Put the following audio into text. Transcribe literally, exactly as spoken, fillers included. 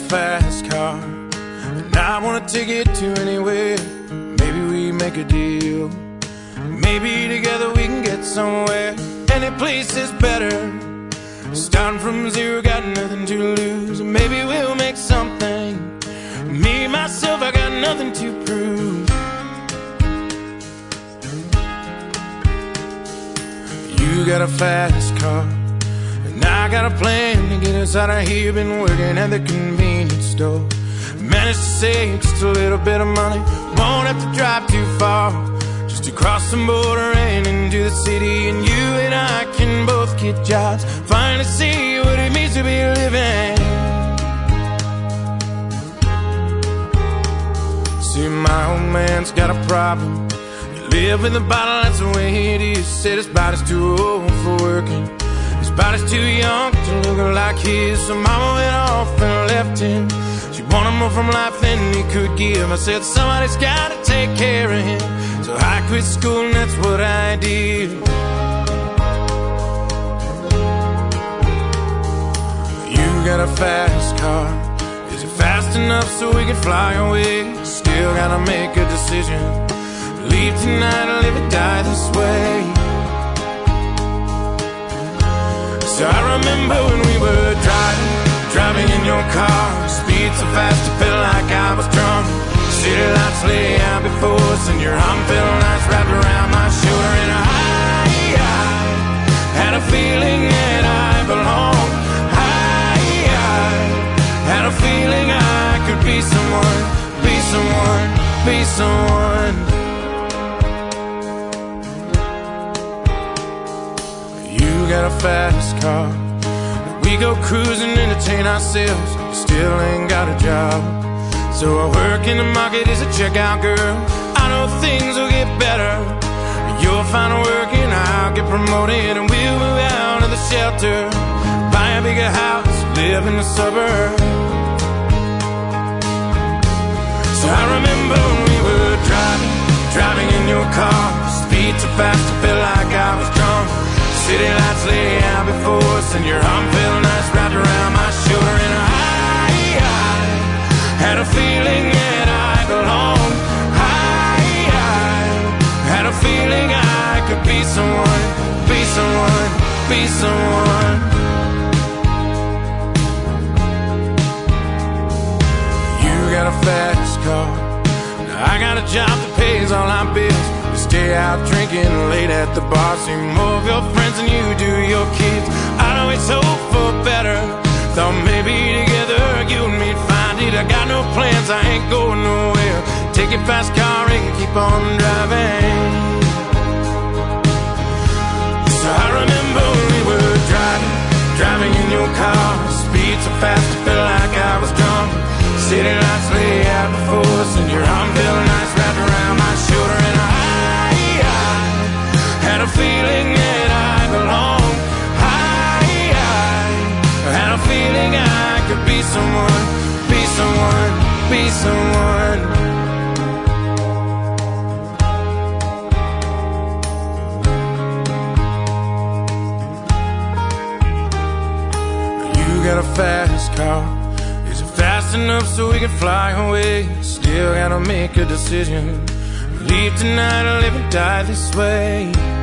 fast car, and I wanna take it to anywhere. Maybe we make a deal. Maybe together we can get somewhere. Any place is better. Starting from zero, got nothing to lose. Maybe we'll make something. Me, myself, I got nothing to prove. You got a fast car, and I got a plan to get us out of here. Been working at the convenience store. Managed to save just a little bit of money. Won't have to drive too far, just to cross the border and into the city. And you and I can both get jobs, finally see what it means to be living. See, my old man's got a problem. You live in the bottle, that's the way it is. Said his body's too old for working, his body's too young to look like his. So mama went off and left him. She wanted more from life than he could give. I said somebody's gotta take care of him, so I quit school and that's what I did. You got a fast car, is it fast enough so we can fly away? Still gotta make a decision. Leave tonight or live or die this way. So I remember when we were driving, driving in your car. Speed so fast it felt like I was drunk. City lights lay out before us, and your arm felt nice wrapped around my shoulder. And I, I had a feeling that I belonged. I, I had a feeling I could be someone, be someone, be someone. You got a fast car, we go cruising, entertain ourselves. Still ain't got a job, so I work in the market as a checkout girl. I know things will get better. You'll find work and I'll get promoted, and we'll move out of the shelter, buy a bigger house, live in the suburbs. So I remember when we were driving, driving in your car. Speed so fast it felt like I was drunk. City lights lay out before us, and your arm felt nice wrapped around my shoulder. And I, I had a feeling that I belonged. I, I had a feeling I could be someone, be someone, be someone. You got a fast car, now I got a job that pays all our bills. Stay out drinking late at the bar, see more of your friends than you do your kids. I'd always hope for better, thought maybe together you and me'd find it. I got no plans, I ain't going nowhere. Take your fast car and keep on driving. So I remember when we were driving, driving in your car. Speed so fast it felt like I was drunk. City lights lay out before us, and your arm felt nice wrapped around my shoulder. And I had a feeling that I belonged. I, I had a feeling I could be someone, be someone, be someone. You got a fast car, is it fast enough so we can fly away? Still gotta make a decision. Leave tonight or live and die this way.